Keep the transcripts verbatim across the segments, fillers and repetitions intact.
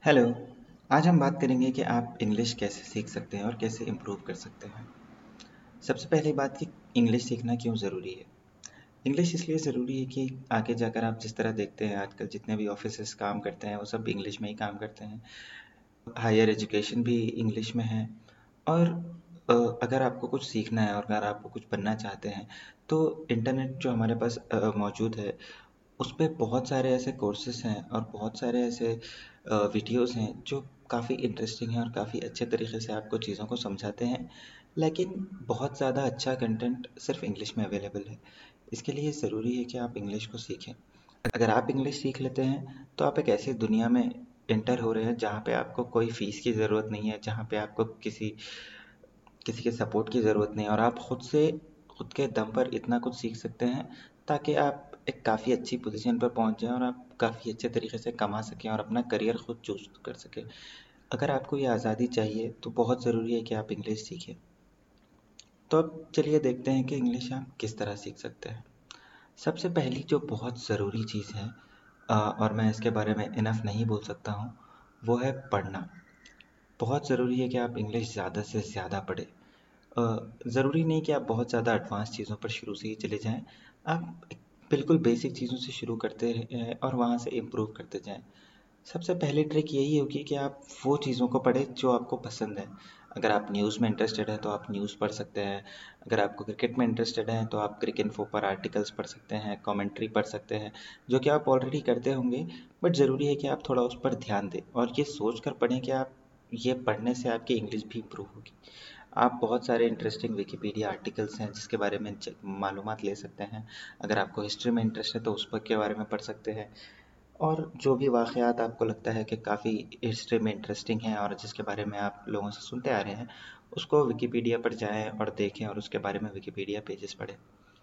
Hello. आज हम बात करेंगे कि आप इंग्लिश कैसे सीख सकते हैं और कैसे इम्प्रूव कर सकते हैं। सबसे पहली बात कि इंग्लिश सीखना क्यों ज़रूरी है। इंग्लिश इसलिए ज़रूरी है कि आगे जाकर आप जिस तरह देखते हैं आजकल जितने भी ऑफिसेस काम करते हैं वो सब इंग्लिश में ही काम करते हैं। हायर एजुकेशन भी इंग्लिश में है। और अ, अगर आपको कुछ सीखना है और अगर आपको कुछ बनना चाहते हैं तो इंटरनेट जो हमारे पास अ, मौजूद है उस पे बहुत सारे ऐसे कोर्सेस हैं और बहुत सारे ऐसे वीडियोस हैं जो काफ़ी इंटरेस्टिंग हैं और काफ़ी अच्छे तरीके से आपको चीज़ों को समझाते हैं। लेकिन बहुत ज़्यादा अच्छा कंटेंट सिर्फ इंग्लिश में अवेलेबल है। इसके लिए ज़रूरी है कि आप इंग्लिश को सीखें। अगर आप इंग्लिश सीख लेते हैं तो आप एक ऐसी दुनिया में एंटर हो रहे हैं जहाँ पे आपको कोई फ़ीस की ज़रूरत नहीं है, जहाँ पे आपको किसी किसी के सपोर्ट की ज़रूरत नहीं है और आप खुद से खुद के दम पर इतना कुछ सीख सकते हैं ताकि आप एक काफ़ी अच्छी पोजीशन पर पहुंच जाएं और आप काफ़ी अच्छे तरीके से कमा सकें और अपना करियर खुद चूज कर सकें। अगर आपको ये आज़ादी चाहिए तो बहुत ज़रूरी है कि आप इंग्लिश सीखें। तो अब चलिए देखते हैं कि इंग्लिश आप किस तरह सीख सकते हैं। सबसे पहली जो बहुत ज़रूरी चीज़ है अ, और मैं इसके बारे में इनफ नहीं बोल सकता हूँ, वो है पढ़ना। बहुत ज़रूरी है कि आप इंग्लिश ज़्यादा से ज़्यादा पढ़ें। अ, ज़रूरी नहीं कि आप बहुत ज़्यादा एडवांस चीज़ों पर शुरू से ही चले जाएँ। आप एक बिल्कुल बेसिक चीज़ों से शुरू करते रहें और वहाँ से इम्प्रूव करते जाएँ। सबसे पहली ट्रिक यही होगी कि आप वो चीज़ों को पढ़ें जो आपको पसंद है। अगर आप न्यूज़ में इंटरेस्टेड हैं तो आप न्यूज़ पढ़ सकते हैं। अगर आपको क्रिकेट में इंटरेस्टेड हैं तो आप क्रिकइन्फो पर आर्टिकल्स पढ़ सकते हैं, कमेंट्री पढ़ सकते हैं, जो कि आप ऑलरेडी करते होंगे। बट ज़रूरी है कि आप थोड़ा उस पर ध्यान दें और ये सोच कर पढ़ें कि आप ये पढ़ने से आपकी इंग्लिश भी इम्प्रूव होगी। आप बहुत सारे इंटरेस्टिंग विकिपीडिया आर्टिकल्स हैं जिसके बारे में मालूमात ले सकते हैं। अगर आपको हिस्ट्री में इंटरेस्ट है तो उस पर के बारे में पढ़ सकते हैं। और जो भी वाक़यात आपको लगता है कि काफ़ी हिस्ट्री में इंटरेस्टिंग है और जिसके बारे में आप लोगों से सुनते आ रहे हैं, उसको विकिपीडिया पर जाएँ और देखें और उसके बारे में विकिपीडिया पेजेस पढ़ें।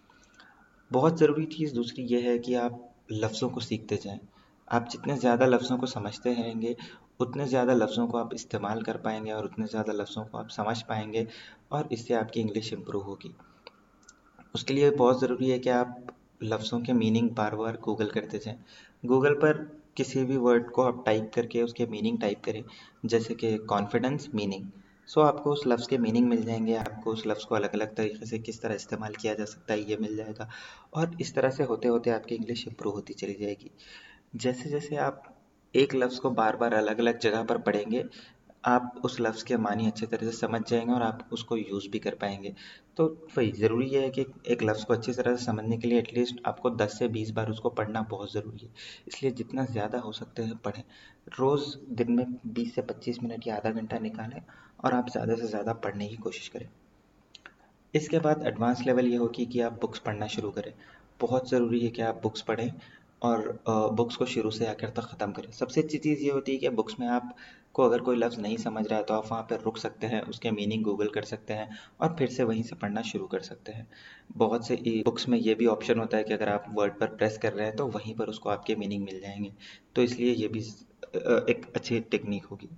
बहुत ज़रूरी चीज़ दूसरी ये है कि आप लफ्ज़ों को सीखते जाएँ। आप जितने ज़्यादा लफ्ज़ों को समझते रहेंगे, उतने ज़्यादा लफ्ज़ों को आप इस्तेमाल कर पाएँगे और उतने ज़्यादा लफ्ज़ों को आप समझ पाएँगे और इससे आपकी इंग्लिश इम्प्रूव होगी। उसके लिए बहुत ज़रूरी है कि आप लफ्ज़ों के मीनिंग बार-बार गूगल करते जाएँ। गूगल पर किसी भी वर्ड को आप टाइप करके उसके मीनिंग टाइप करें, जैसे कि कॉन्फिडेंस मीनिंग, सो आपको उस लफ्ज़ के मीनिंग मिल जाएँगे, आपको उस लफ्ज़ को अलग-अलग तरीके से किस तरह इस्तेमाल किया जा सकता है, ये मिल जाएगा और इस तरह से होते-होते आपकी इंग्लिश इम्प्रूव होती चली जाएगी। जैसे-जैसे आप एक लफ्ज़ को बार-बार अलग-अलग जगह पर पढ़ेंगे, आप उस लफ्ज़ के मानी अच्छे तरह से समझ जाएँगे और आप उसको यूज़ भी कर पाएँगे। तो वही ज़रूरी ये है कि एक लफ्ज़ को अच्छी तरह से समझने के लिए एटलीस्ट आपको दस से बीस बार उसको पढ़ना बहुत ज़रूरी है। इसलिए जितना ज़्यादा हो सकते हैं पढ़ें। रोज़ दिन में बीस से पच्चीस मिनट या आधा घंटा निकालें और आप ज़्यादा से ज़्यादा पढ़ने की कोशिश करें। इसके बाद एडवांस लेवल ये होगी कि आप बुक्स पढ़ना शुरू करें। बहुत ज़रूरी है कि आप बुक्स पढ़ें और अ, बुक्स को शुरू से आखिर तक ख़त्म करें। सबसे अच्छी चीज़ ये होती है कि बुक्स में आपको अगर कोई लफ्ज़ नहीं समझ रहा है तो आप वहाँ पे रुक सकते हैं, उसके मीनिंग गूगल कर सकते हैं और फिर से वहीं से पढ़ना शुरू कर सकते हैं। बहुत से ई बुक्स में ये भी ऑप्शन होता है कि अगर आप वर्ड पर प्रेस कर रहे हैं तो वहीं पर उसको आपके मीनिंग मिल जाएँगे। तो इसलिए ये भी अ, एक अच्छी टेक्नीक होगी।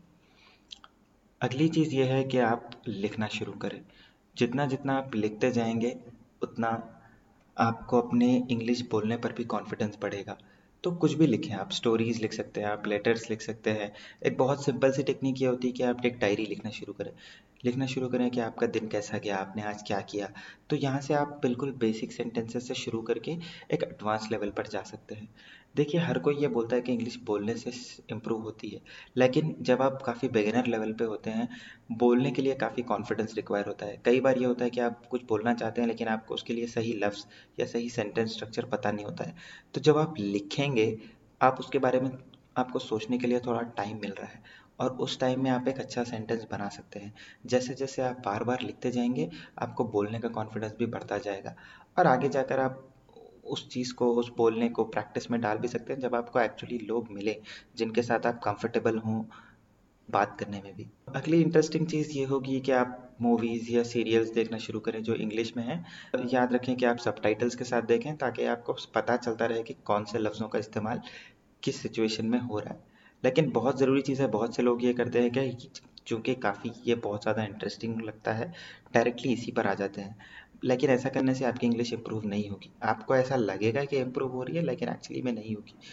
अगली चीज़ ये है कि आप लिखना शुरू करें। जितना जितना आप लिखते जाएंगे उतना आपको अपने इंग्लिश बोलने पर भी कॉन्फिडेंस बढ़ेगा। तो कुछ भी लिखें, आप स्टोरीज लिख सकते हैं, आप लेटर्स लिख सकते हैं। एक बहुत सिंपल सी टेक्निक ये होती है कि आप एक डायरी लिखना शुरू करें। लिखना शुरू करें कि आपका दिन कैसा गया, आपने आज क्या किया। तो यहाँ से आप बिल्कुल बेसिक सेंटेंसेस से शुरू करके एक एडवांस लेवल पर जा सकते हैं। देखिए, हर कोई ये बोलता है कि इंग्लिश बोलने से इम्प्रूव होती है, लेकिन जब आप काफ़ी बिगिनर लेवल पे होते हैं, बोलने के लिए काफ़ी कॉन्फिडेंस रिक्वायर होता है। कई बार ये होता है कि आप कुछ बोलना चाहते हैं लेकिन आपको उसके लिए सही लफ्ज़ या सही सेंटेंस स्ट्रक्चर पता नहीं होता है। तो जब आप लिखेंगे, आप उसके बारे में आपको सोचने के लिए थोड़ा टाइम मिल रहा है और उस टाइम में आप एक अच्छा सेंटेंस बना सकते हैं। जैसे-जैसे आप बार-बार लिखते जाएँगे, आपको बोलने का कॉन्फिडेंस भी बढ़ता जाएगा और आगे जाकर आप उस चीज़ को, उस बोलने को प्रैक्टिस में डाल भी सकते हैं जब आपको एक्चुअली लोग मिलें, जिनके साथ आप कंफर्टेबल हों बात करने में भी। अगली इंटरेस्टिंग चीज़ ये होगी कि आप मूवीज़ या सीरियल्स देखना शुरू करें जो इंग्लिश में हैं। याद रखें कि आप सबटाइटल्स के साथ देखें ताकि आपको पता चलता रहे कि कौन से लफ्ज़ों का इस्तेमाल किस सिचुएशन में हो रहा है। लेकिन बहुत ज़रूरी चीज़ है, बहुत से लोग ये करते हैं कि चूँकि काफ़ी ये बहुत ज़्यादा इंटरेस्टिंग लगता है, डायरेक्टली इसी पर आ जाते हैं। लेकिन ऐसा करने से आपकी इंग्लिश इम्प्रूव नहीं होगी। आपको ऐसा लगेगा कि इम्प्रूव हो रही है लेकिन एक्चुअली में नहीं होगी।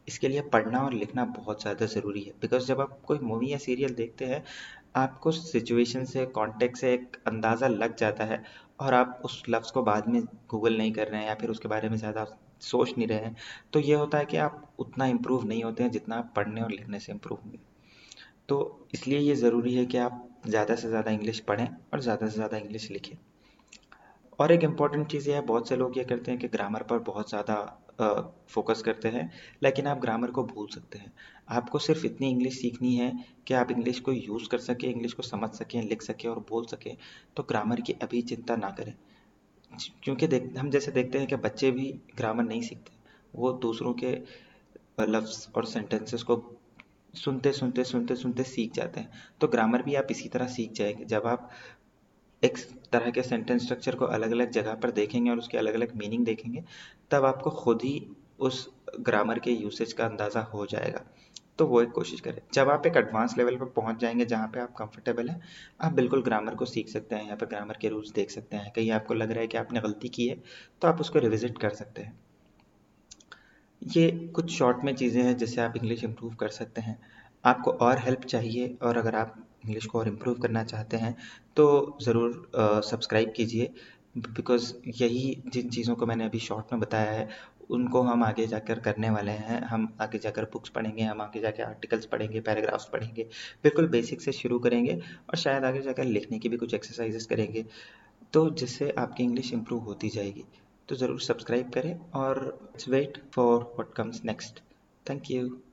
इसके लिए पढ़ना और लिखना बहुत ज़्यादा ज़रूरी है, बिकॉज़ जब आप कोई मूवी या सीरियल देखते हैं, आपको सिचुएशन से, कॉन्टेक्स्ट से एक अंदाज़ा लग जाता है और आप उस लफ्ज़ को बाद में गूगल नहीं कर रहे हैं या फिर उसके बारे में ज़्यादा सोच नहीं रहे हैं, तो ये होता है कि आप उतना इम्प्रूव नहीं होते हैं जितना आप पढ़ने और लिखने से इम्प्रूव होंगे। तो इसलिए ये ज़रूरी है कि आप ज़्यादा से ज़्यादा इंग्लिश पढ़ें और ज़्यादा से ज़्यादा इंग्लिश लिखें। और एक इम्पॉर्टेंट चीज़ ये है, बहुत से लोग ये करते हैं कि ग्रामर पर बहुत ज़्यादा फोकस करते हैं, लेकिन आप ग्रामर को भूल सकते हैं। आपको सिर्फ इतनी इंग्लिश सीखनी है कि आप इंग्लिश को यूज़ कर सकें, इंग्लिश को समझ सकें, लिख सकें और बोल सकें। तो ग्रामर की अभी चिंता ना करें, क्योंकि देख हम जैसे देखते हैं कि बच्चे भी ग्रामर नहीं सीखते, वो दूसरों के लफ्ज़ और सेंटेंसेस को सुनते सुनते सुनते सुनते सीख जाते हैं। तो ग्रामर भी आप इसी तरह सीख जाएंगे, जब आप एक तरह के सेंटेंस स्ट्रक्चर को अलग अलग जगह पर देखेंगे और उसके अलग अलग मीनिंग देखेंगे, तब आपको खुद ही उस ग्रामर के यूसेज का अंदाज़ा हो जाएगा। तो वो एक कोशिश करें। जब आप एक एडवांस लेवल पर पहुंच जाएंगे जहाँ पे आप कंफर्टेबल हैं, आप बिल्कुल ग्रामर को सीख सकते हैं, यहाँ पर ग्रामर के रूल्स देख सकते हैं। कहीं आपको लग रहा है कि आपने गलती की है, तो आप उसको रिविजिट कर सकते हैं। ये कुछ शॉर्ट में चीज़ें हैं जिससे आप इंग्लिश इम्प्रूव कर सकते हैं। आपको और हेल्प चाहिए और अगर आप इंग्लिश को और इम्प्रूव करना चाहते हैं, तो ज़रूर सब्सक्राइब कीजिए, बिकॉज़ यही जिन चीज़ों को मैंने अभी शॉर्ट में बताया है, उनको हम आगे जाकर करने वाले हैं। हम आगे जाकर बुक्स पढ़ेंगे, हम आगे जाकर आर्टिकल्स पढ़ेंगे, पैराग्राफ्स पढ़ेंगे, बिल्कुल बेसिक से शुरू करेंगे और शायद आगे जाकर लिखने की भी कुछ एक्सरसाइजेस करेंगे, तो जिससे आपकी इंग्लिश इम्प्रूव होती जाएगी। तो ज़रूर सब्सक्राइब करें और let's wait for what comes next. Thank you.